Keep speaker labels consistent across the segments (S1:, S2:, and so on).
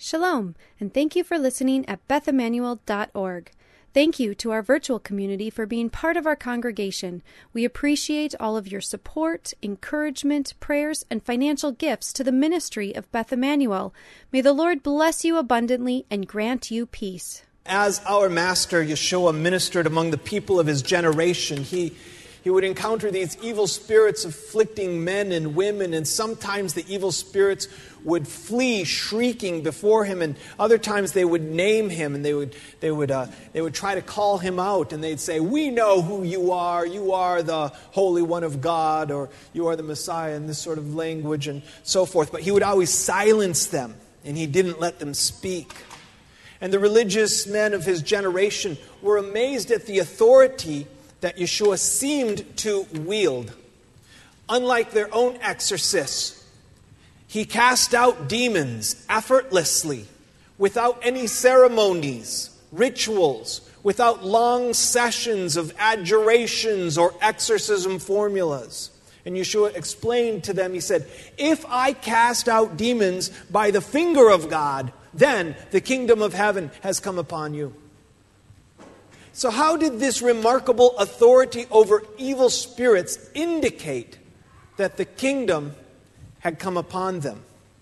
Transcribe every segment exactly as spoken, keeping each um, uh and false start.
S1: Shalom, and thank you for listening at beth emmanuel dot org. Thank you to our virtual community for being part of our congregation. We appreciate all of your support, encouragement, prayers, and financial gifts to the ministry of Beth Emmanuel. May the Lord bless you abundantly and grant you peace.
S2: As our master Yeshua ministered among the people of his generation, he He would encounter these evil spirits afflicting men and women, and sometimes the evil spirits would flee shrieking before him, and other times they would name him, and they would they would uh, they would try to call him out, and they'd say, "We know who you are. You are the Holy One of God, or you are the Messiah," and this sort of language and so forth. But he would always silence them, and he didn't let them speak. And the religious men of his generation were amazed at the authority that Yeshua seemed to wield. Unlike their own exorcists, he cast out demons effortlessly, without any ceremonies, rituals, without long sessions of adjurations or exorcism formulas. And Yeshua explained to them, he said, "If I cast out demons by the finger of God, then the kingdom of heaven has come upon you." So how did this remarkable authority over evil spirits indicate that the kingdom had come upon them?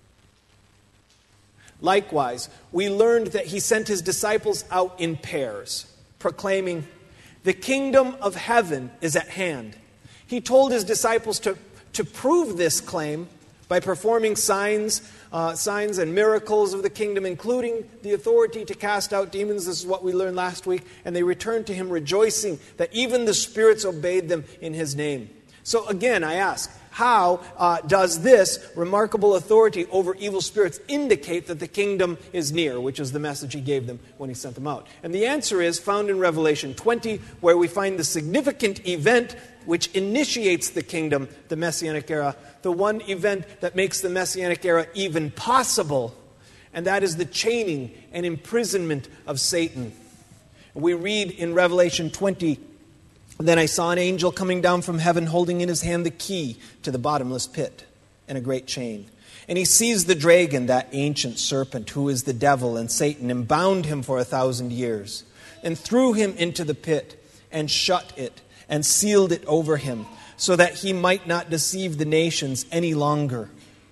S2: Likewise, we learned that he sent his disciples out in pairs, proclaiming, "The kingdom of heaven is at hand." He told his disciples to, to prove this claim by performing signs, uh, signs and miracles of the kingdom, including the authority to cast out demons. This is what we learned last week. And they returned to him rejoicing that even the spirits obeyed them in his name. So again, I ask, how uh, does this remarkable authority over evil spirits indicate that the kingdom is near, which is the message he gave them when he sent them out? And the answer is found in Revelation twenty, where we find the significant event which initiates the kingdom, the Messianic era, the one event that makes the Messianic era even possible, and that is the chaining and imprisonment of Satan. We read in Revelation twenty, "Then I saw an angel coming down from heaven, holding in his hand the key to the bottomless pit and a great chain. And he seized the dragon, that ancient serpent, who is the devil and Satan, and bound him for a thousand years, and threw him into the pit, and shut it, and sealed it over him, so that he might not deceive the nations any longer."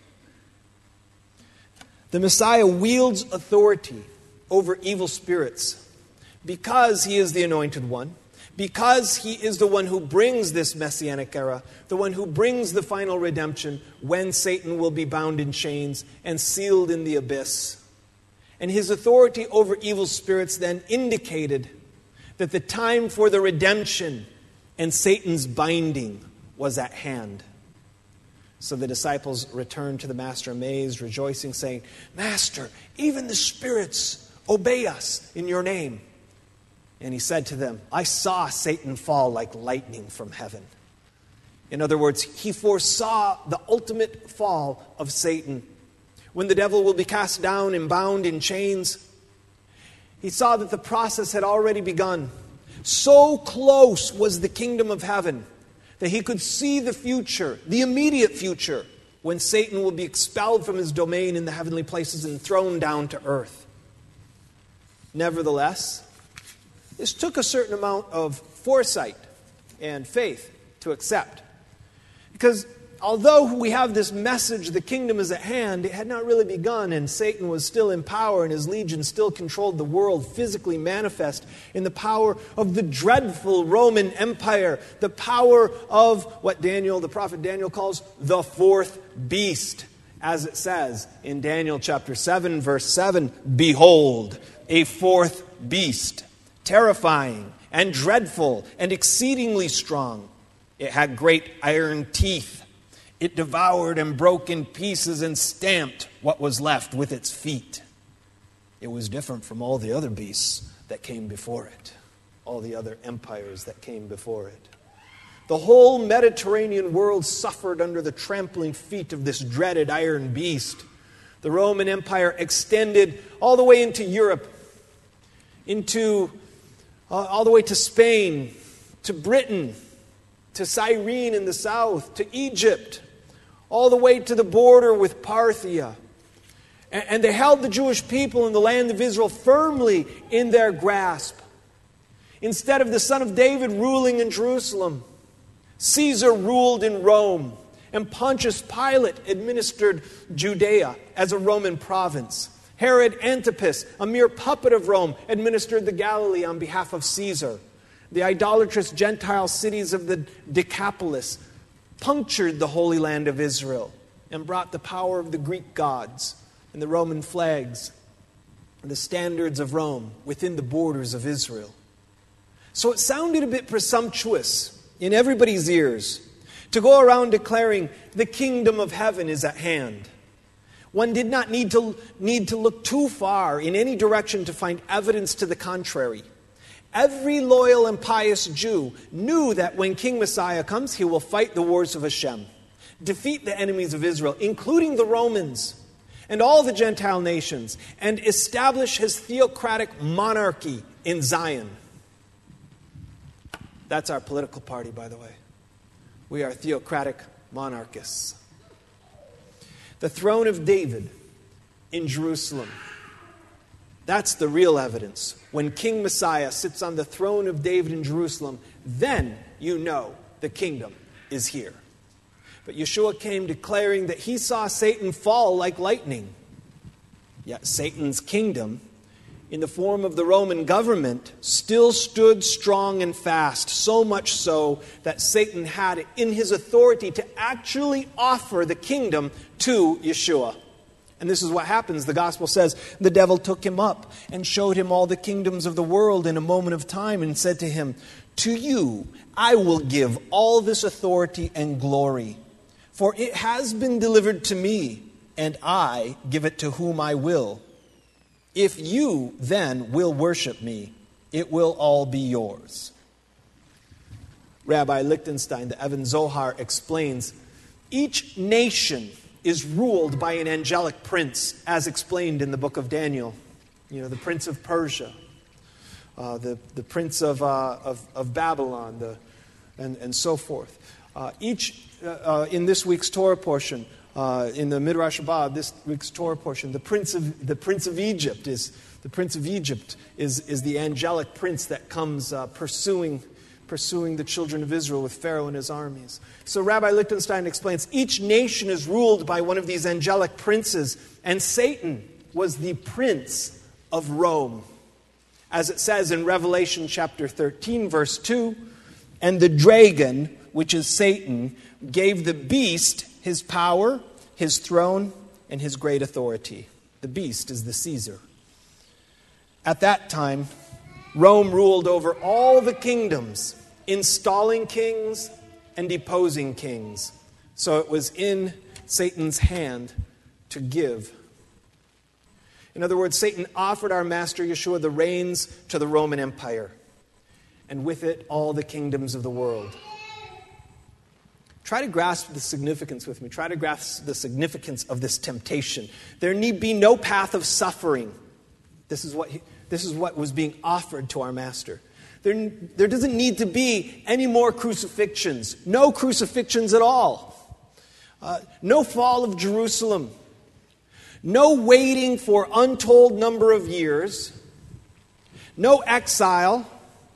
S2: The Messiah wields authority over evil spirits because he is the anointed one, because he is the one who brings this Messianic era, the one who brings the final redemption when Satan will be bound in chains and sealed in the abyss. And his authority over evil spirits then indicated that the time for the redemption and Satan's binding was at hand. So the disciples returned to the master amazed, rejoicing, saying, "Master, even the spirits obey us in your name." And he said to them, "I saw Satan fall like lightning from heaven." In other words, he foresaw the ultimate fall of Satan, when the devil will be cast down and bound in chains. He saw that the process had already begun. So close was the kingdom of heaven that he could see the future, the immediate future, when Satan will be expelled from his domain in the heavenly places and thrown down to earth. Nevertheless, this took a certain amount of foresight and faith to accept. Because although we have this message, the kingdom is at hand, it had not really begun, and Satan was still in power, and his legion still controlled the world, physically manifest in the power of the dreadful Roman Empire, the power of what Daniel, the prophet Daniel, calls the fourth beast. As it says in Daniel chapter seven, verse seven, "Behold, a fourth beast, terrifying and dreadful and exceedingly strong. It had great iron teeth. It devoured and broke in pieces and stamped what was left with its feet." It was different from all the other beasts that came before it, all the other empires that came before it. The whole Mediterranean world suffered under the trampling feet of this dreaded iron beast. The Roman Empire extended all the way into Europe, into uh, all the way to Spain, to Britain, to Cyrene in the south, to Egypt, all the way to the border with Parthia. And they held the Jewish people in the land of Israel firmly in their grasp. Instead of the son of David ruling in Jerusalem, Caesar ruled in Rome, and Pontius Pilate administered Judea as a Roman province. Herod Antipas, a mere puppet of Rome, administered the Galilee on behalf of Caesar. The idolatrous Gentile cities of the Decapolis punctured the Holy Land of Israel and brought the power of the Greek gods and the Roman flags and the standards of Rome within the borders of Israel. So it sounded a bit presumptuous in everybody's ears to go around declaring the kingdom of heaven is at hand. One did not need to, need to look too far in any direction to find evidence to the contrary. Every loyal and pious Jew knew that when King Messiah comes, he will fight the wars of Hashem, defeat the enemies of Israel, including the Romans and all the Gentile nations, and establish his theocratic monarchy in Zion. That's our political party, by the way. We are theocratic monarchists. The throne of David in Jerusalem. That's the real evidence. When King Messiah sits on the throne of David in Jerusalem, then you know the kingdom is here. But Yeshua came declaring that he saw Satan fall like lightning. Yet Satan's kingdom, in the form of the Roman government, still stood strong and fast, so much so that Satan had it in his authority to actually offer the kingdom to Yeshua. And this is what happens. The gospel says, the devil took him up and showed him all the kingdoms of the world in a moment of time and said to him, to you I will give all this authority and glory, for it has been delivered to me, and I give it to whom I will. If you then will worship me, it will all be yours. Rabbi Lichtenstein, the Evan Zohar, explains, each nation is ruled by an angelic prince, as explained in the book of Daniel. You know, the prince of Persia, uh, the, the prince of, uh, of, of Babylon, the, and, and so forth. Uh, each, uh, uh, in this week's Torah portion, uh, in the Midrash Rabbah, this week's Torah portion, the prince of, the prince of Egypt is, the prince of Egypt is, is the angelic prince that comes uh, pursuing pursuing the children of Israel with Pharaoh and his armies. So Rabbi Lichtenstein explains, each nation is ruled by one of these angelic princes, and Satan was the prince of Rome. As it says in Revelation chapter thirteen, verse two, and the dragon, which is Satan, gave the beast his power, his throne, and his great authority. The beast is the Caesar. At that time, Rome ruled over all the kingdoms, installing kings and deposing kings. So it was in Satan's hand to give. In other words, Satan offered our Master Yeshua the reins to the Roman Empire, and with it all the kingdoms of the world. Try to grasp the significance with me. Try to grasp the significance of this temptation. There need be no path of suffering. This is what he, this is what was being offered to our Master. There, there doesn't need to be any more crucifixions. No crucifixions at all. Uh, no fall of Jerusalem. No waiting for untold number of years. No exile.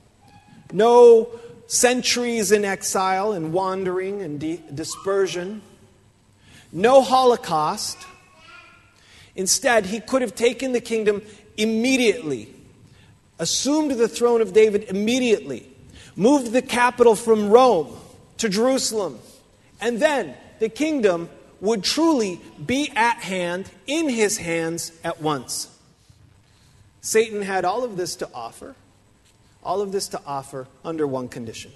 S2: No centuries in exile and wandering and de- dispersion. No Holocaust. Instead, he could have taken the kingdom immediately, assumed the throne of David immediately, moved the capital from Rome to Jerusalem, and then the kingdom would truly be at hand, in his hands at once. Satan had all of this to offer, all of this to offer under one condition.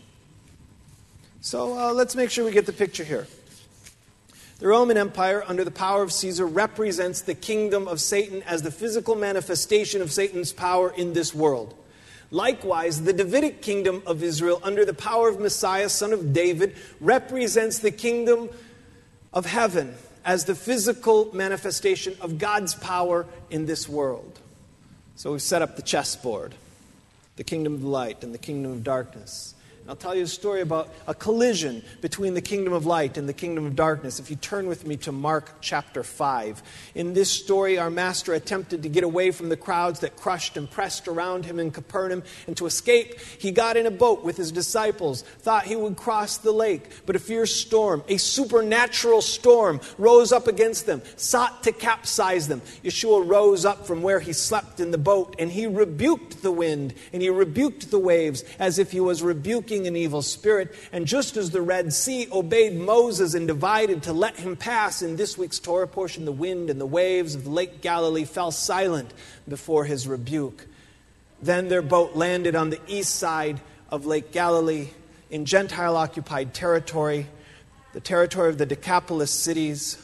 S2: So uh, let's make sure we get the picture here. The Roman Empire, under the power of Caesar, represents the kingdom of Satan as the physical manifestation of Satan's power in this world. Likewise, the Davidic kingdom of Israel, under the power of Messiah, son of David, represents the kingdom of heaven as the physical manifestation of God's power in this world. So we've set up the chessboard, the kingdom of light and the kingdom of darkness. I'll tell you a story about a collision between the kingdom of light and the kingdom of darkness. If you turn with me to Mark chapter five. In this story, our master attempted to get away from the crowds that crushed and pressed around him in Capernaum. And to escape, he got in a boat with his disciples, thought he would cross the lake. But a fierce storm, a supernatural storm, rose up against them, sought to capsize them. Yeshua rose up from where he slept in the boat, and he rebuked the wind, and he rebuked the waves, as if he was rebuking an evil spirit. And just as the Red Sea obeyed Moses and divided to let him pass, in this week's Torah portion, the wind and the waves of the Lake Galilee fell silent before his rebuke. Then their boat landed on the east side of Lake Galilee in Gentile-occupied territory, the territory of the Decapolis cities,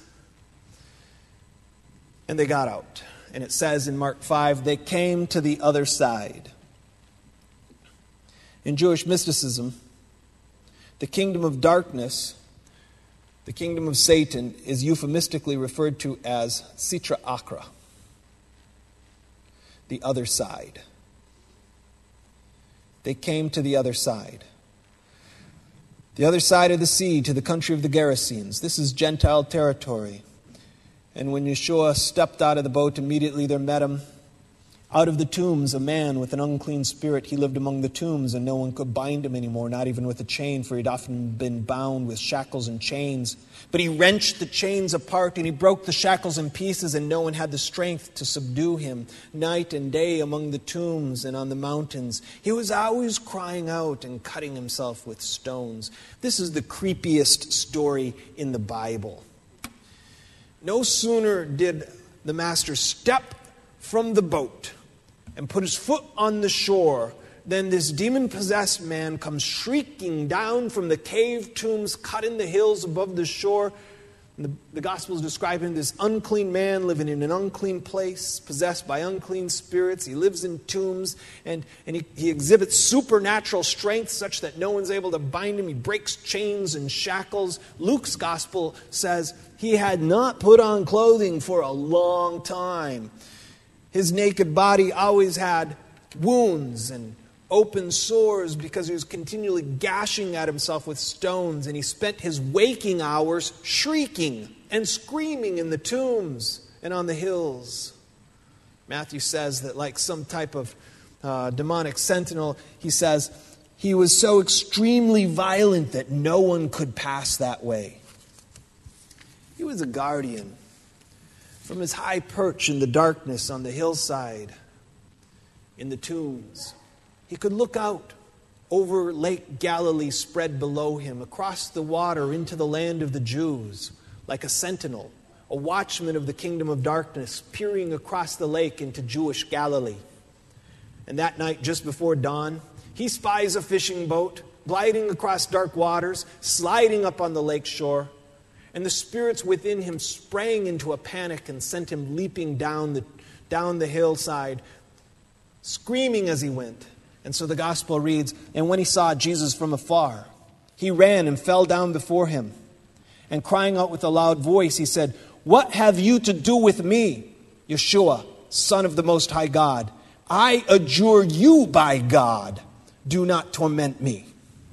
S2: and they got out. And it says in Mark five, they came to the other side. In Jewish mysticism, the kingdom of darkness, the kingdom of Satan, is euphemistically referred to as Sitra Achra, the other side. They came to the other side. The other side of the sea, to the country of the Gerasenes. This is Gentile territory. And when Yeshua stepped out of the boat, immediately there met him, out of the tombs, a man with an unclean spirit. He lived among the tombs, and no one could bind him anymore, not even with a chain, for he'd often been bound with shackles and chains. But he wrenched the chains apart, and he broke the shackles in pieces, and no one had the strength to subdue him. Night and day among the tombs and on the mountains, he was always crying out and cutting himself with stones. This is the creepiest story in the Bible. No sooner did the master step from the boat and put his foot on the shore, then this demon-possessed man comes shrieking down from the cave tombs cut in the hills above the shore. And the, the Gospel is describing this unclean man living in an unclean place, possessed by unclean spirits. He lives in tombs, and, and he, he exhibits supernatural strength such that no one's able to bind him. He breaks chains and shackles. Luke's Gospel says he had not put on clothing for a long time. His naked body always had wounds and open sores because he was continually gashing at himself with stones, and he spent his waking hours shrieking and screaming in the tombs and on the hills. Matthew says that, like some type of uh, demonic sentinel, he says, he was so extremely violent that no one could pass that way. He was a guardian. From his high perch in the darkness on the hillside, in the tombs, he could look out over Lake Galilee spread below him, across the water into the land of the Jews, like a sentinel, a watchman of the kingdom of darkness, peering across the lake into Jewish Galilee. And that night, just before dawn, he spies a fishing boat gliding across dark waters, sliding up on the lake shore. And the spirits within him sprang into a panic and sent him leaping down the, down the hillside, screaming as he went. And so the Gospel reads, and when he saw Jesus from afar, he ran and fell down before him. And crying out with a loud voice, he said, "What have you to do with me, Yeshua, Son of the Most High God? I adjure you by God, do not torment me."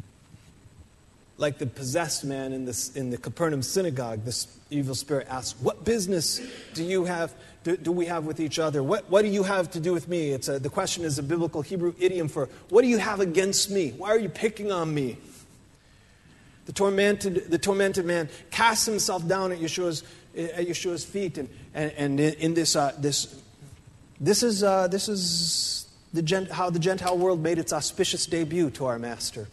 S2: Like the possessed man in, this, in the Capernaum synagogue, this evil spirit asks, "What business do you have? Do, do we have with each other? What, what do you have to do with me?" It's a, the question is a biblical Hebrew idiom for, what do you have against me? Why are you picking on me? The tormented, the tormented man casts himself down at Yeshua's, at Yeshua's feet, and, and, and in this, uh, this, this is, uh, this is the gent, how the Gentile world made its auspicious debut to our Master.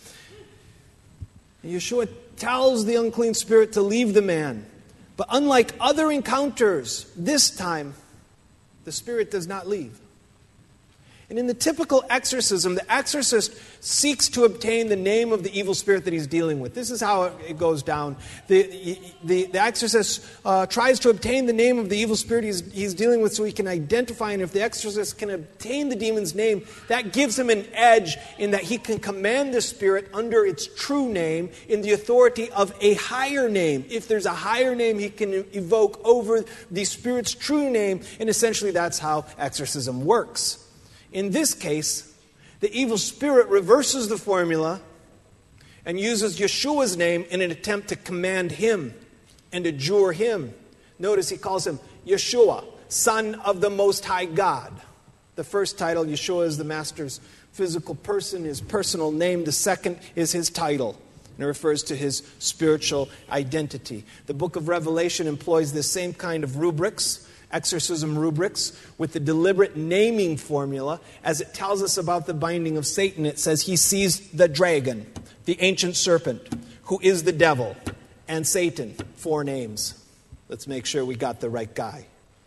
S2: Yeshua tells the unclean spirit to leave the man. But unlike other encounters, this time, the spirit does not leave. And in the typical exorcism, the exorcist seeks to obtain the name of the evil spirit that he's dealing with. This is how it goes down. The, the, the exorcist uh, tries to obtain the name of the evil spirit he's, he's dealing with so he can identify, and if the exorcist can obtain the demon's name, that gives him an edge in that he can command the spirit under its true name in the authority of a higher name. If there's a higher name, he can evoke over the spirit's true name, and essentially that's how exorcism works. In this case, the evil spirit reverses the formula and uses Yeshua's name in an attempt to command him and adjure him. Notice he calls him Yeshua, Son of the Most High God. The first title, Yeshua, is the Master's physical person, his personal name. The second is his title, and it refers to his spiritual identity. The book of Revelation employs this same kind of rubrics, exorcism rubrics, with the deliberate naming formula as it tells us about the binding of Satan. It says he sees the dragon, the ancient serpent, who is the devil, and Satan. Four names. Let's make sure we got the right guy.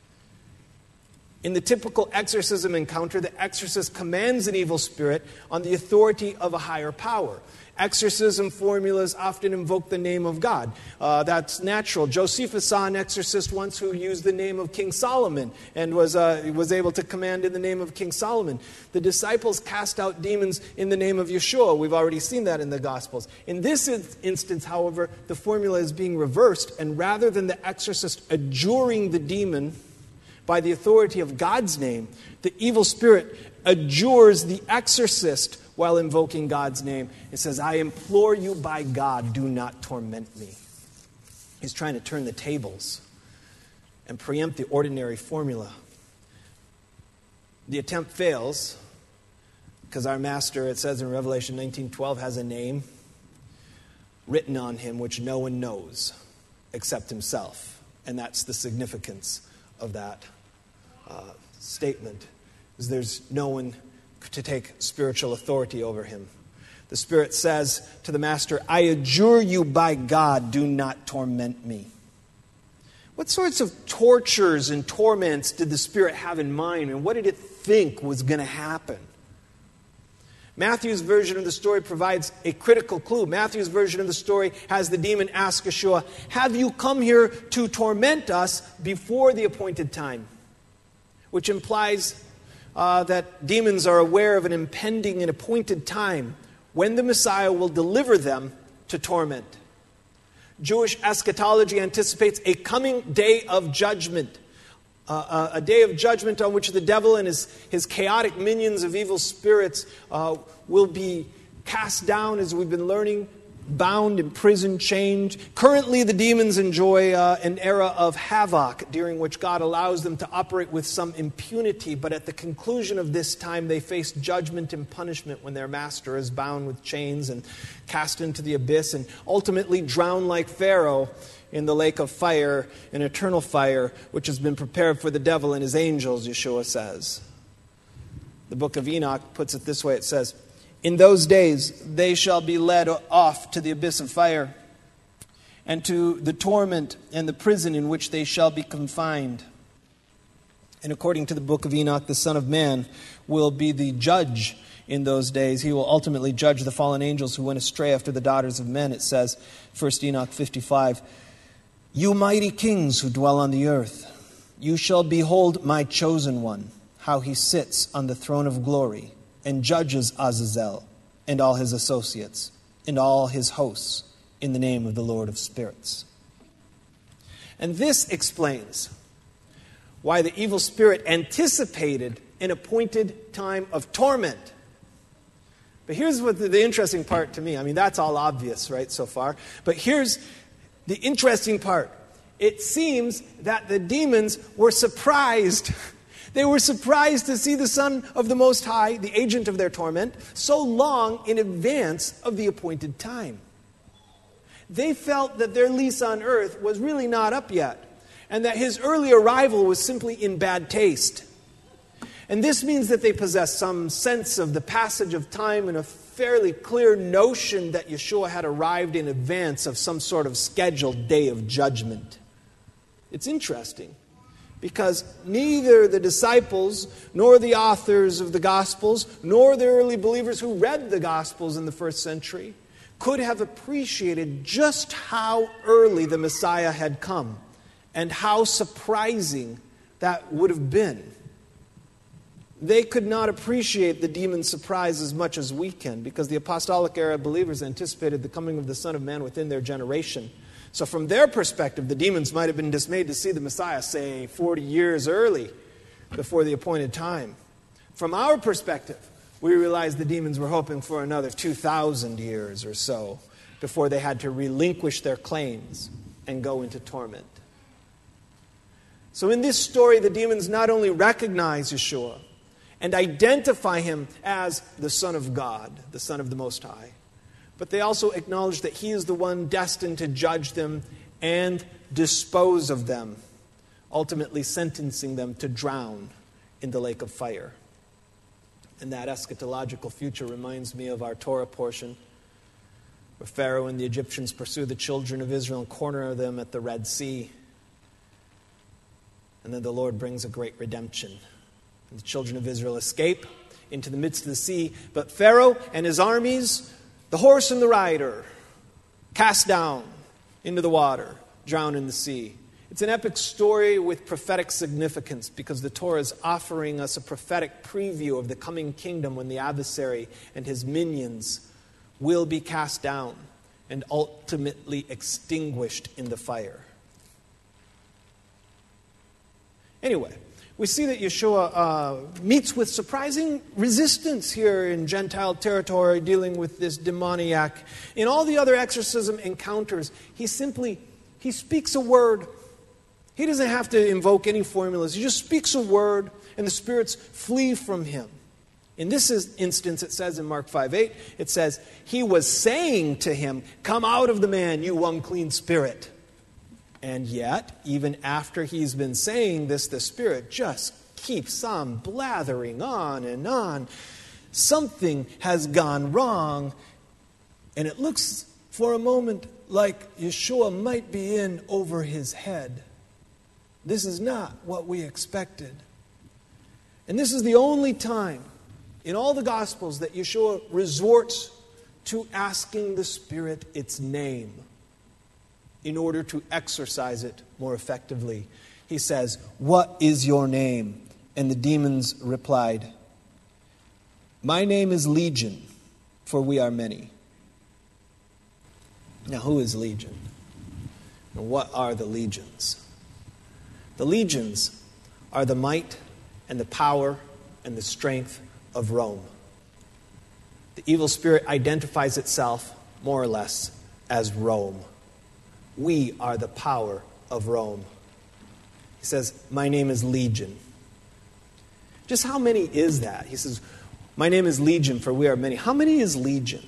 S2: In the typical exorcism encounter, the exorcist commands an evil spirit on the authority of a higher power. Exorcism formulas often invoke the name of God. Uh, that's natural. Josephus saw an exorcist once who used the name of King Solomon and was, uh, was able to command in the name of King Solomon. The disciples cast out demons in the name of Yeshua. We've already seen that in the Gospels. In this instance, however, the formula is being reversed, and rather than the exorcist adjuring the demon by the authority of God's name, the evil spirit adjures the exorcist while invoking God's name. It says, I implore you by God, do not torment me. He's trying to turn the tables and preempt the ordinary formula. The attempt fails because our master, it says in Revelation nineteen twelve, has a name written on him which no one knows except himself. And that's the significance of that uh, statement, is there's no one to take spiritual authority over him. The Spirit says to the Master, I adjure you by God, do not torment me. What sorts of tortures and torments did the Spirit have in mind, and what did it think was going to happen? Matthew's version of the story provides a critical clue. Matthew's version of the story has the demon ask Yeshua, have you come here to torment us before the appointed time? Which implies uh, that demons are aware of an impending and appointed time when the Messiah will deliver them to torment. Jewish eschatology anticipates a coming day of judgment. Uh, a day of judgment on which the devil and his, his chaotic minions of evil spirits uh, will be cast down, as we've been learning, bound, imprisoned, chained. Currently, the demons enjoy uh, an era of havoc during which God allows them to operate with some impunity. But at the conclusion of this time, they face judgment and punishment when their master is bound with chains and cast into the abyss and ultimately drowned like Pharaoh in the lake of fire, an eternal fire, which has been prepared for the devil and his angels, Yeshua says. The book of Enoch puts it this way. It says, in those days they shall be led off to the abyss of fire, and to the torment and the prison in which they shall be confined. And according to the book of Enoch, the Son of Man will be the judge in those days. He will ultimately judge the fallen angels who went astray after the daughters of men. It says, First Enoch fifty-five, you mighty kings who dwell on the earth, you shall behold my chosen one, how he sits on the throne of glory, and judges Azazel and all his associates and all his hosts in the name of the Lord of spirits. And this explains why the evil spirit anticipated an appointed time of torment. But here's what the, the interesting part to me. I mean, that's all obvious, right, so far. But here's the interesting part. It seems that the demons were surprised. They were surprised to see the Son of the Most High, the agent of their torment, so long in advance of the appointed time. They felt that their lease on earth was really not up yet, and that his early arrival was simply in bad taste. And this means that they possessed some sense of the passage of time and a fairly clear notion that Yeshua had arrived in advance of some sort of scheduled day of judgment. It's interesting, because neither the disciples, nor the authors of the Gospels, nor the early believers who read the Gospels in the first century could have appreciated just how early the Messiah had come and how surprising that would have been. They could not appreciate the demon's surprise as much as we can, because the apostolic era believers anticipated the coming of the Son of Man within their generation. So from their perspective, the demons might have been dismayed to see the Messiah, say, forty years early before the appointed time. From our perspective, we realize the demons were hoping for another two thousand years or so before they had to relinquish their claims and go into torment. So in this story, the demons not only recognize Yeshua and identify him as the Son of God, the Son of the Most High, but they also acknowledge that he is the one destined to judge them and dispose of them, ultimately sentencing them to drown in the lake of fire. And that eschatological future reminds me of our Torah portion, where Pharaoh and the Egyptians pursue the children of Israel and corner them at the Red Sea. And then the Lord brings a great redemption. And the children of Israel escape into the midst of the sea, but Pharaoh and his armies, the horse and the rider, cast down into the water, drown in the sea. It's an epic story with prophetic significance because the Torah is offering us a prophetic preview of the coming kingdom when the adversary and his minions will be cast down and ultimately extinguished in the fire. Anyway, we see that Yeshua uh, meets with surprising resistance here in Gentile territory, dealing with this demoniac. In all the other exorcism encounters, he simply, he speaks a word. He doesn't have to invoke any formulas. He just speaks a word, and the spirits flee from him. In this instance, it says in Mark five eight, it says, he was saying to him, "Come out of the man, you unclean spirit." And yet, even after he's been saying this, the spirit just keeps on blathering on and on. Something has gone wrong, and it looks for a moment like Yeshua might be in over his head. This is not what we expected. And this is the only time in all the Gospels that Yeshua resorts to asking the Spirit its name in order to exorcise it more effectively. He says, "What is your name?" And the demons replied, "My name is Legion, for we are many." Now, who is Legion? And what are the legions? The legions are the might and the power and the strength of Rome. The evil spirit identifies itself more or less as Rome. We are the power of Rome. He says, "My name is Legion." Just how many is that? He says, "My name is Legion, for we are many." How many is Legion?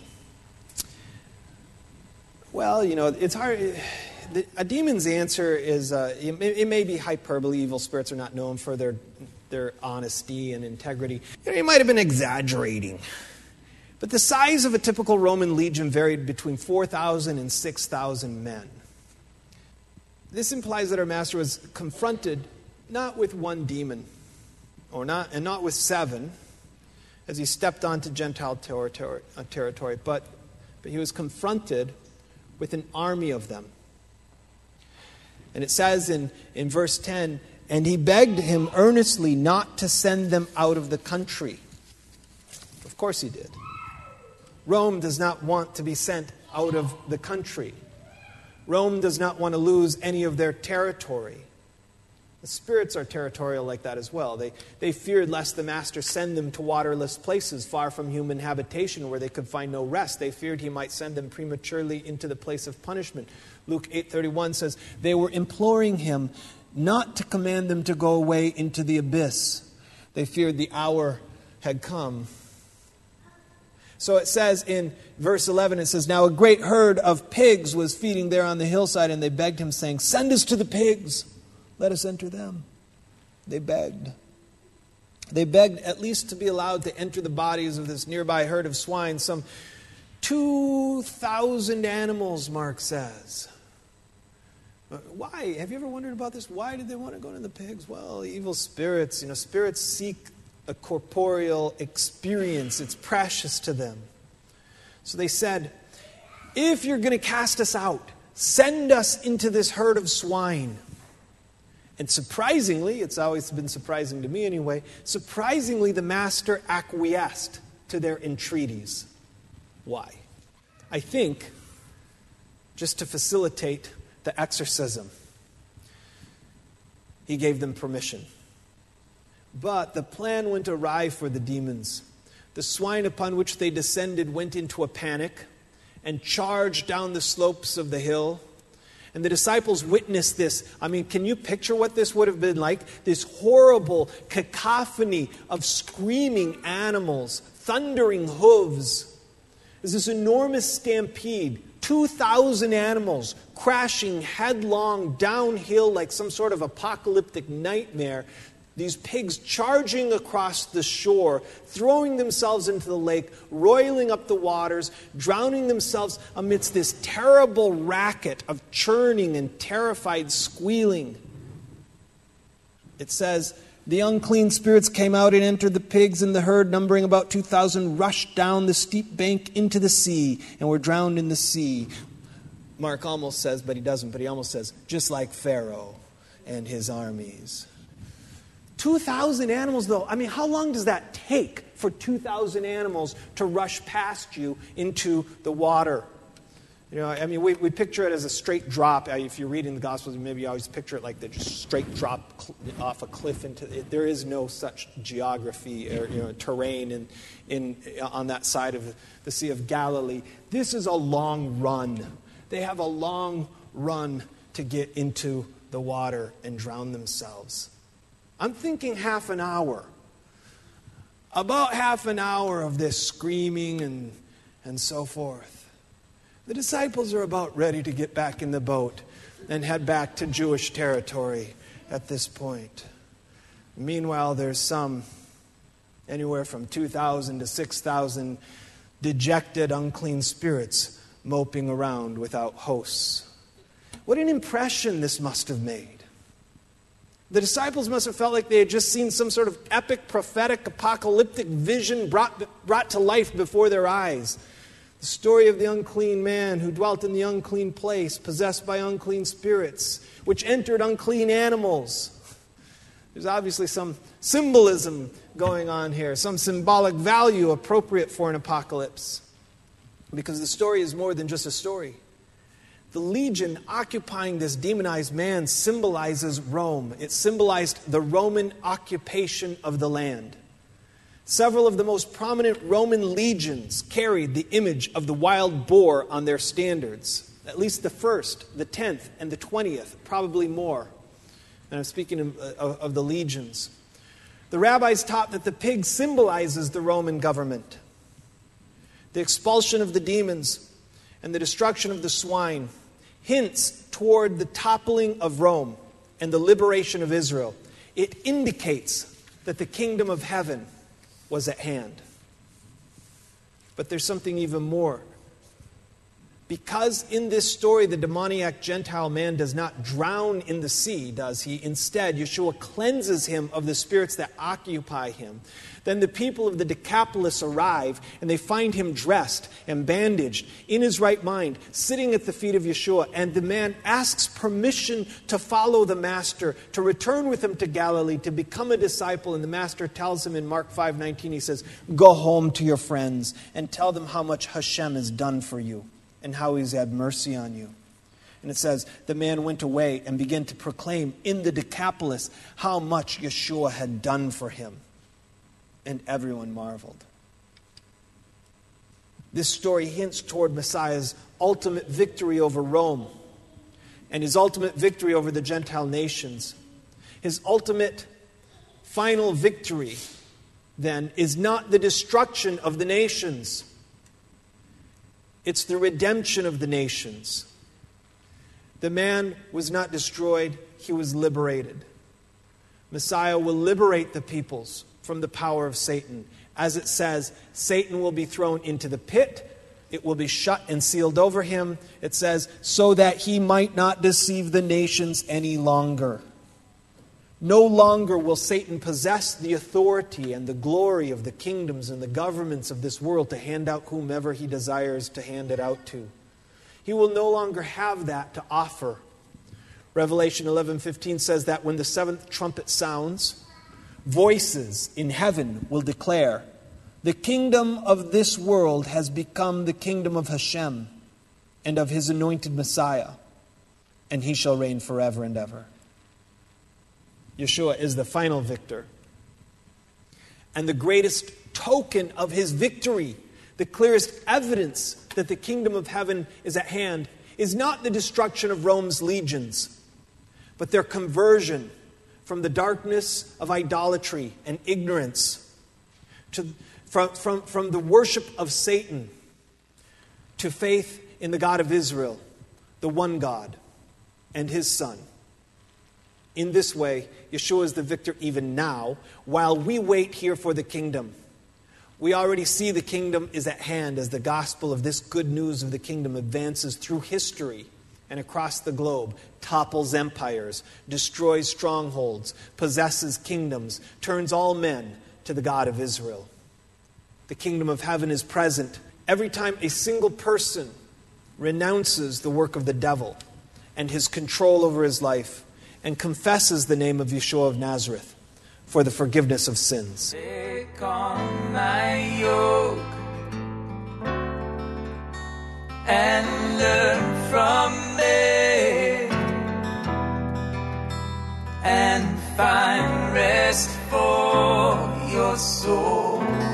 S2: Well, you know, it's hard. A demon's answer is, uh, it, may, it may be hyperbole. Evil spirits are not known for their, their honesty and integrity. You know, he might have been exaggerating. But the size of a typical Roman legion varied between four thousand and six thousand men. This implies that our master was confronted not with one demon, or not, and not with seven, as he stepped onto Gentile territory, uh, territory but, but he was confronted with an army of them. And it says in, in verse ten, "And he begged him earnestly not to send them out of the country." Of course he did. Rome does not want to be sent out of the country. Rome does not want to lose any of their territory. The spirits are territorial like that as well. They, they feared lest the master send them to waterless places far from human habitation where they could find no rest. They feared he might send them prematurely into the place of punishment. Luke eight thirty-one says, "They were imploring him not to command them to go away into the abyss." They feared the hour had come. So it says in verse eleven, it says, "Now a great herd of pigs was feeding there on the hillside, and they begged him, saying, 'Send us to the pigs. Let us enter them.'" They begged. They begged at least to be allowed to enter the bodies of this nearby herd of swine. Some two thousand animals, Mark says. Why? Have you ever wondered about this? Why did they want to go into the pigs? Well, evil spirits, you know, spirits seek a corporeal experience. It's precious to them. So they said, "If you're going to cast us out, send us into this herd of swine." And surprisingly, it's always been surprising to me anyway, surprisingly the master acquiesced to their entreaties. Why? I think just to facilitate the exorcism. He gave them permission. But the plan went awry for the demons. The swine upon which they descended went into a panic and charged down the slopes of the hill. And the disciples witnessed this. I mean, can you picture what this would have been like? This horrible cacophony of screaming animals, thundering hooves. There's this enormous stampede. two thousand animals crashing headlong downhill like some sort of apocalyptic nightmare. These pigs charging across the shore, throwing themselves into the lake, roiling up the waters, drowning themselves amidst this terrible racket of churning and terrified squealing. It says, the unclean spirits came out and entered the pigs, and the herd, numbering about two thousand, rushed down the steep bank into the sea and were drowned in the sea. Mark almost says, but he doesn't, but he almost says, just like Pharaoh and his armies. two thousand animals, though. I mean, how long does that take for two thousand animals to rush past you into the water? You know, I mean, we, we picture it as a straight drop. If you're reading the Gospels, maybe you always picture it like the just straight drop cl- off a cliff into it. There is no such geography or you know terrain in in on that side of the Sea of Galilee. This is a long run. They have a long run to get into the water and drown themselves. I'm thinking half an hour. About half an hour of this screaming and, and so forth. The disciples are about ready to get back in the boat and head back to Jewish territory at this point. Meanwhile, there's some, anywhere from two thousand to six thousand dejected, unclean spirits moping around without hosts. What an impression this must have made. The disciples must have felt like they had just seen some sort of epic, prophetic, apocalyptic vision brought, brought to life before their eyes. The story of the unclean man who dwelt in the unclean place, possessed by unclean spirits, which entered unclean animals. There's obviously some symbolism going on here, some symbolic value appropriate for an apocalypse. Because the story is more than just a story. The legion occupying this demonized man symbolizes Rome. It symbolized the Roman occupation of the land. Several of the most prominent Roman legions carried the image of the wild boar on their standards. At least the first, the tenth, and the twentieth, probably more. And I'm speaking of, of, of the legions. The rabbis taught that the pig symbolizes the Roman government. The expulsion of the demons and the destruction of the swine hints toward the toppling of Rome and the liberation of Israel. It indicates that the kingdom of heaven was at hand. But there's something even more. Because in this story, the demoniac Gentile man does not drown in the sea, does he? Instead, Yeshua cleanses him of the spirits that occupy him. Then the people of the Decapolis arrive, and they find him dressed and bandaged, in his right mind, sitting at the feet of Yeshua. And the man asks permission to follow the Master, to return with him to Galilee, to become a disciple. And the Master tells him in Mark five nineteen, he says, "Go home to your friends and tell them how much Hashem has done for you and how he's had mercy on you." And it says, the man went away and began to proclaim in the Decapolis how much Yeshua had done for him. And everyone marveled. This story hints toward Messiah's ultimate victory over Rome and his ultimate victory over the Gentile nations. His ultimate final victory, then, is not the destruction of the nations. It's the redemption of the nations. The man was not destroyed, he was liberated. Messiah will liberate the peoples from the power of Satan. As it says, Satan will be thrown into the pit. It will be shut and sealed over him. It says, so that he might not deceive the nations any longer. No longer will Satan possess the authority and the glory of the kingdoms and the governments of this world to hand out whomever he desires to hand it out to. He will no longer have that to offer. Revelation eleven fifteen says that when the seventh trumpet sounds, voices in heaven will declare, the kingdom of this world has become the kingdom of Hashem and of his anointed Messiah, and he shall reign forever and ever. Yeshua is the final victor. And the greatest token of his victory, the clearest evidence that the kingdom of heaven is at hand, is not the destruction of Rome's legions, but their conversion from the darkness of idolatry and ignorance, to, from, from, from the worship of Satan to faith in the God of Israel, the one God, and his Son. In this way, Yeshua is the victor even now, while we wait here for the kingdom. We already see the kingdom is at hand as the gospel of this good news of the kingdom advances through history and across the globe, topples empires, destroys strongholds, possesses kingdoms, turns all men to the God of Israel. The kingdom of heaven is present every time a single person renounces the work of the devil and his control over his life and confesses the name of Yeshua of Nazareth for the forgiveness of sins.
S3: Take on my yoke and learn from me and find rest for your soul.